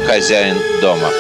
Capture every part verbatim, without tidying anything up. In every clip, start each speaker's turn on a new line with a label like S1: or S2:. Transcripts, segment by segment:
S1: хозяин дома.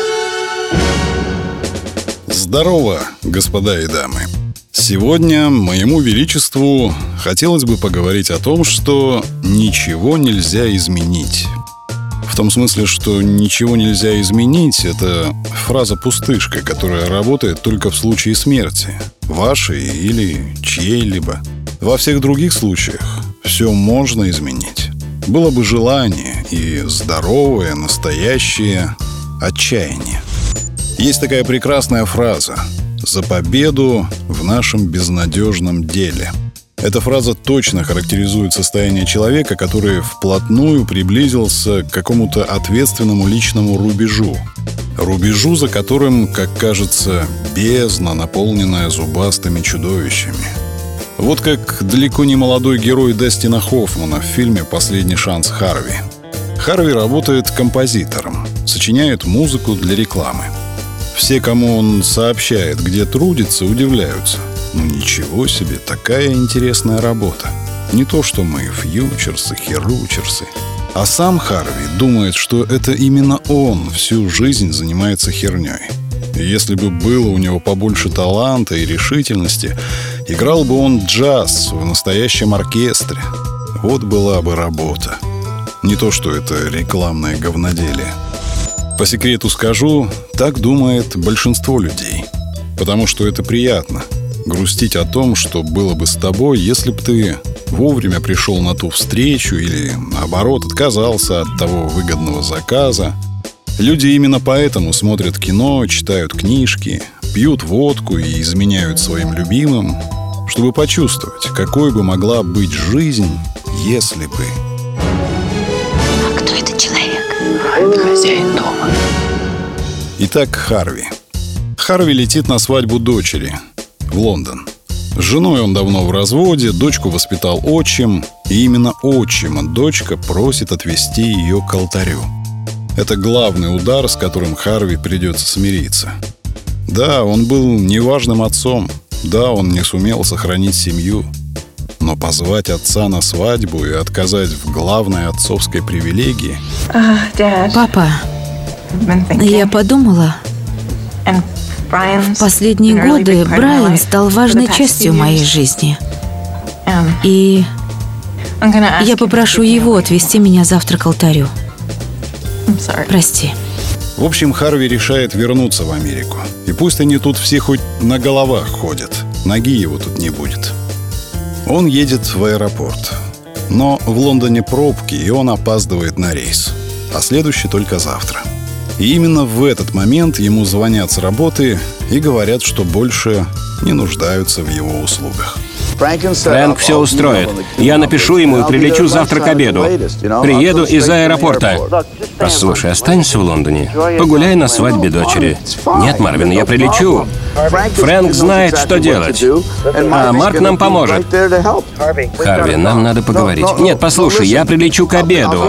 S2: Здорово, господа и дамы. Сегодня моему величеству хотелось бы поговорить о том, что ничего нельзя изменить. В том смысле, что ничего нельзя изменить — это фраза-пустышка, которая работает только в случае смерти, вашей или чьей-либо. Во всех других случаях все можно изменить. Было бы желание и здоровое, настоящее отчаяние. Есть такая прекрасная фраза: «За победу в нашем безнадежном деле». Эта фраза точно характеризует состояние человека, который вплотную приблизился к какому-то ответственному личному рубежу. Рубежу, за которым, как кажется, бездна, наполненная зубастыми чудовищами. Вот как далеко не молодой герой Дастина Хоффмана в фильме «Последний шанс Харви». Харви работает композитором, сочиняет музыку для рекламы. Все, кому он сообщает, где трудится, удивляются. Ну ничего себе, такая интересная работа. Не то, что мы фьючерсы, херучерсы. А сам Харви думает, что это именно он всю жизнь занимается херней. И если бы было у него побольше таланта и решительности, играл бы он джаз в настоящем оркестре. Вот была бы работа. Не то, что это рекламное говноделие. По секрету скажу, так думает большинство людей. Потому что это приятно — грустить о том, что было бы с тобой, если бы ты вовремя пришел на ту встречу или, наоборот, отказался от того выгодного заказа. Люди именно поэтому смотрят кино, читают книжки, пьют водку и изменяют своим любимым, чтобы почувствовать, какой бы могла быть жизнь, если бы...
S3: А кто этот человек? Это хозяин дома.
S2: Итак, Харви. Харви летит на свадьбу дочери в Лондон. С женой он давно в разводе, дочку воспитал отчим, и именно отчима дочка просит отвезти ее к алтарю. Это главный удар, с которым Харви придется смириться. Да, он был неважным отцом, да, он не сумел сохранить семью, но позвать отца на свадьбу и отказать в главной отцовской привилегии...
S4: Папа, я подумала... В последние годы Брайан стал важной частью моей жизни. И я попрошу его отвезти меня завтра к алтарю. Прости.
S2: В общем, Харви решает вернуться в Америку. И пусть они тут все хоть на головах ходят, ноги его тут не будет. Он едет в аэропорт. Но в Лондоне пробки, и он опаздывает на рейс. А следующий только завтра. И именно в этот момент ему звонят с работы и говорят, что больше не нуждаются в его услугах.
S5: Фрэнк все устроит. Я напишу ему и прилечу завтра к обеду. Приеду из аэропорта. Послушай, останься в Лондоне. Погуляй на свадьбе дочери. Нет, Марвин, я прилечу. Фрэнк знает, что делать. А Марк нам поможет. Харви, нам надо поговорить. Нет, послушай, я прилечу к обеду.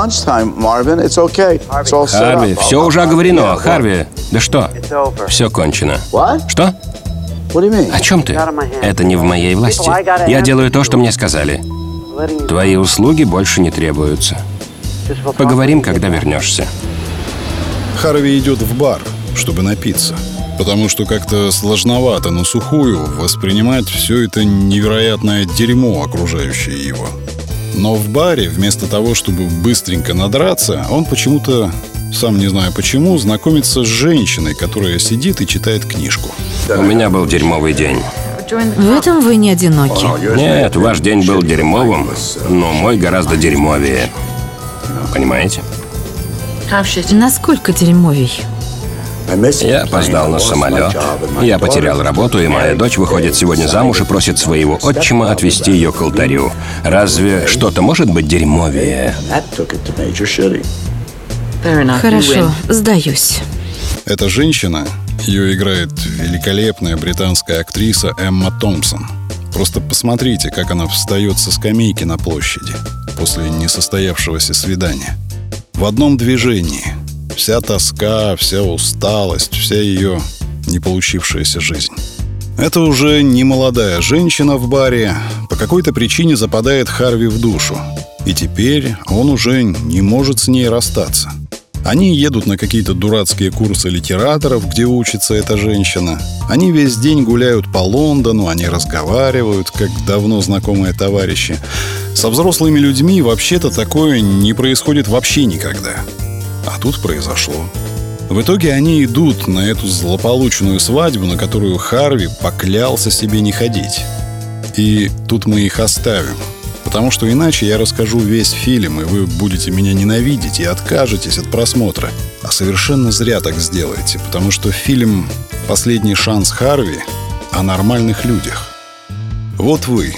S5: Харви, все уже оговорено. Харви, да что? Все кончено. Что? О чем ты? Это не в моей власти. Я делаю то, что мне сказали. Твои услуги больше не требуются. Поговорим, когда вернешься.
S2: Харви идет в бар, чтобы напиться. Потому что как-то сложновато на сухую воспринимать все это невероятное дерьмо, окружающее его. Но в баре, вместо того, чтобы быстренько надраться, он почему-то, сам не знаю почему, знакомится с женщиной, которая сидит и читает книжку.
S5: У меня был дерьмовый день.
S4: В этом вы не одиноки.
S5: Нет, ваш день был дерьмовым, но мой гораздо дерьмовее. Понимаете?
S4: Насколько дерьмовей?
S5: Я опоздал на самолет. Я потерял работу, и моя дочь выходит сегодня замуж и просит своего отчима отвезти ее к алтарю. Разве что-то может быть дерьмовее?
S4: Хорошо, сдаюсь.
S2: Эта женщина, ее играет великолепная британская актриса Эмма Томпсон. Просто посмотрите, как она встает со скамейки на площади после несостоявшегося свидания. В одном движении. Вся тоска, вся усталость, вся ее не получившаяся жизнь. Это уже не молодая женщина в баре. По какой-то причине западает Харви в душу. И теперь он уже не может с ней расстаться. Они едут на какие-то дурацкие курсы литераторов, где учится эта женщина. Они весь день гуляют по Лондону, они разговаривают, как давно знакомые товарищи. Со взрослыми людьми вообще-то такое не происходит вообще никогда. А тут произошло. В итоге они идут на эту злополучную свадьбу, на которую Харви поклялся себе не ходить. И тут мы их оставим. Потому что иначе я расскажу весь фильм, и вы будете меня ненавидеть и откажетесь от просмотра. А совершенно зря так сделаете, потому что фильм «Последний шанс Харви» о нормальных людях. Вот вы.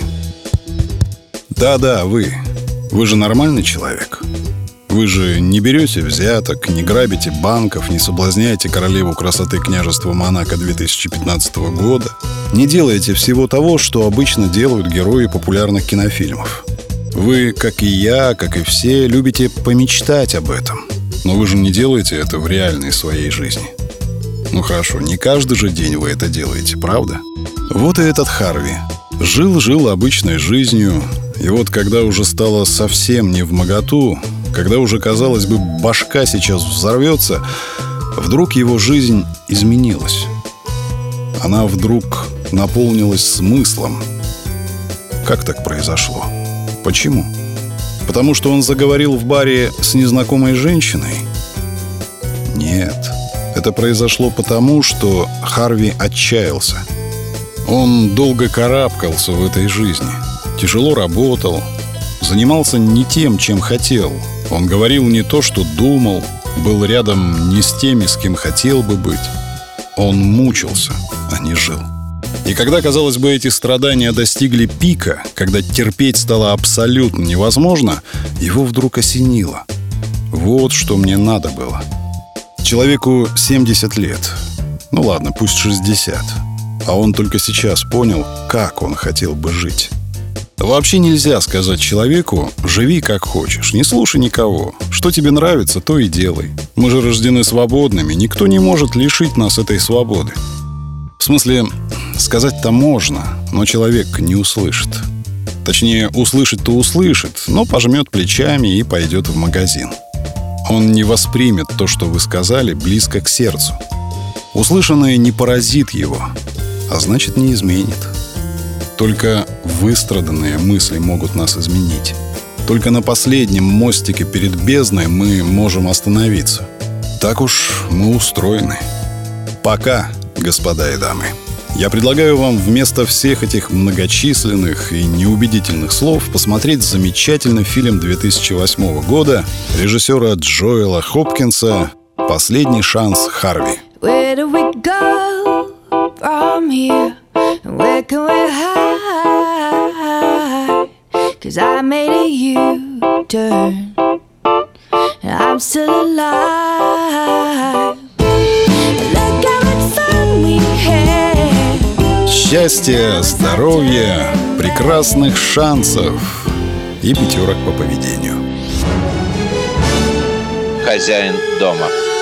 S2: Да-да, вы. Вы же нормальный человек. Вы же не берете взяток, не грабите банков, не соблазняете королеву красоты княжества Монако две тысячи пятнадцатого года, не делаете всего того, что обычно делают герои популярных кинофильмов. Вы, как и я, как и все, любите помечтать об этом. Но вы же не делаете это в реальной своей жизни. Ну хорошо, не каждый же день вы это делаете, правда? Вот и этот Харви. Жил-жил обычной жизнью, и вот когда уже стало совсем невмоготу, когда уже, казалось бы, башка сейчас взорвется, вдруг его жизнь изменилась. Она вдруг наполнилась смыслом. Как так произошло? Почему? Потому что он заговорил в баре с незнакомой женщиной? Нет. Это произошло потому, что Харви отчаялся. Он долго карабкался в этой жизни, тяжело работал, занимался не тем, чем хотел. Он говорил не то, что думал, был рядом не с теми, с кем хотел бы быть. Он мучился, а не жил. И когда, казалось бы, эти страдания достигли пика, когда терпеть стало абсолютно невозможно, его вдруг осенило. Вот что мне надо было. Человеку семьдесят лет. Ну ладно, пусть шестьдесят. А он только сейчас понял, как он хотел бы жить. Вообще нельзя сказать человеку: живи как хочешь, не слушай никого. Что тебе нравится, то и делай. Мы же рождены свободными, никто не может лишить нас этой свободы. В смысле, сказать-то можно, но человек не услышит. Точнее, услышать-то услышит, но пожмет плечами и пойдет в магазин. Он не воспримет то, что вы сказали, близко к сердцу. Услышанное не поразит его, а значит, не изменит. Только выстраданные мысли могут нас изменить. Только на последнем мостике перед бездной мы можем остановиться. Так уж мы устроены. Пока, господа и дамы. Я предлагаю вам вместо всех этих многочисленных и неубедительных слов посмотреть замечательный фильм две тысячи восьмого года режиссера Джоэла Хопкинса «Последний шанс Харви». Where can we hide? 'Cause I made a U-turn and I'm still alive. Look how much fun we had. Счастья, здоровья, прекрасных шансов и пятерок по поведению.
S1: Хозяин дома.